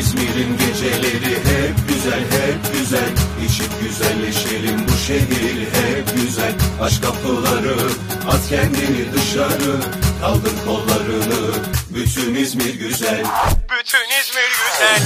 İzmir'in geceleri hep güzel, hep güzel. İçip güzelleşelim, bu şehir hep güzel. Aç kapıları, at kendini dışarı, kaldır kollarını, bütün İzmir güzel. Bütün İzmir güzel.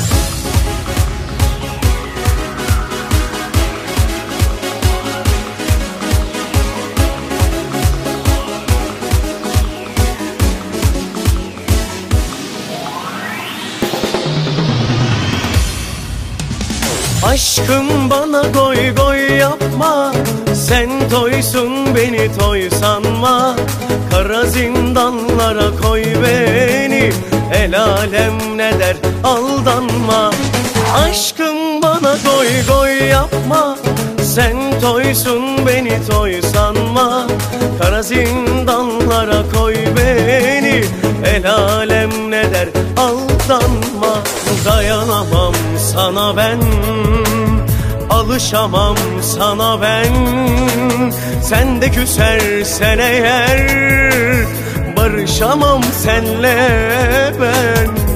Aşkım bana goy goy yapma, sen toysun beni toy sanma. Kara zindanlara koy beni, el alem ne der aldanma. Aşkım bana goy goy yapma, sen toysun beni toy sanma. Kara zindanlara koy beni, el alem ne der aldanma. Dayanamam sana ben, alışamam sana ben. Sen de küsersen eğer, barışamam senle ben.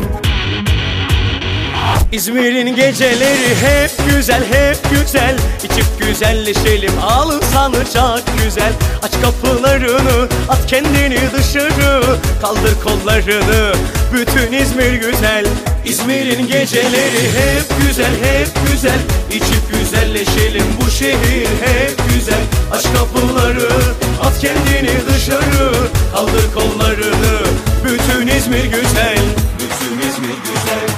İzmir'in geceleri hep güzel, hep güzel. İçip güzelleşelim, alın sanacak güzel. Aç kapılarını, at kendini dışarı, kaldır kollarını, bütün İzmir güzel. İzmir'in geceleri hep güzel, hep güzel. İçip güzelleşelim, bu şehir hep güzel. Aç kapıları, at kendini dışarı, kaldır kollarını, bütün İzmir güzel. Bütün İzmir güzel.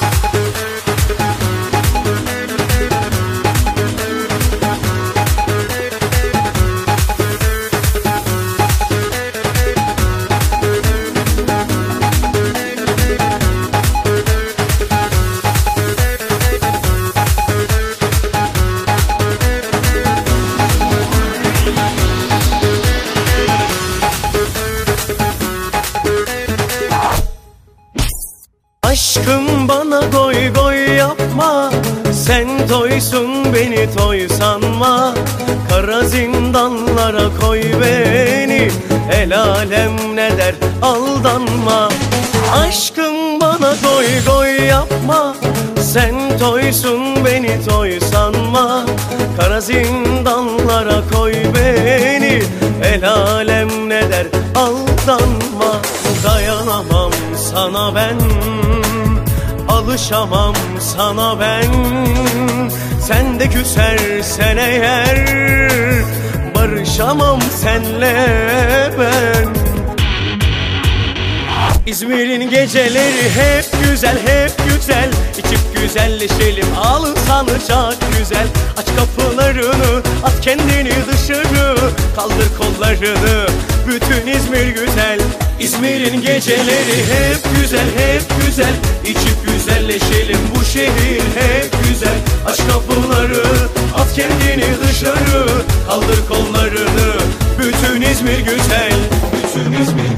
Aşkım bana goy goy yapma, sen toysun beni toy sanma. Kara zindanlara koy beni, el alem ne der aldanma. Aşkım bana goy goy yapma, sen toysun beni toy sanma. Kara zindanlara koy beni, el alem ne der aldanma. Dayanamam sana ben, alışamam sana ben. Sen de küsersen eğer, barışamam senle ben. İzmir'in geceleri hep güzel, hep güzel. İçip güzelleşelim, alın sanacak güzel. Aç kapılarını, at kendini dışarı, kaldır kollarını, bütün İzmir güzel. İzmir'in geceleri hep güzel, hep güzel. İçip güzelleşelim, bu şehir hep güzel. Aç kapıları, at kendini dışarı, kaldır kollarını, bütün İzmir güzel. Bütün İzmir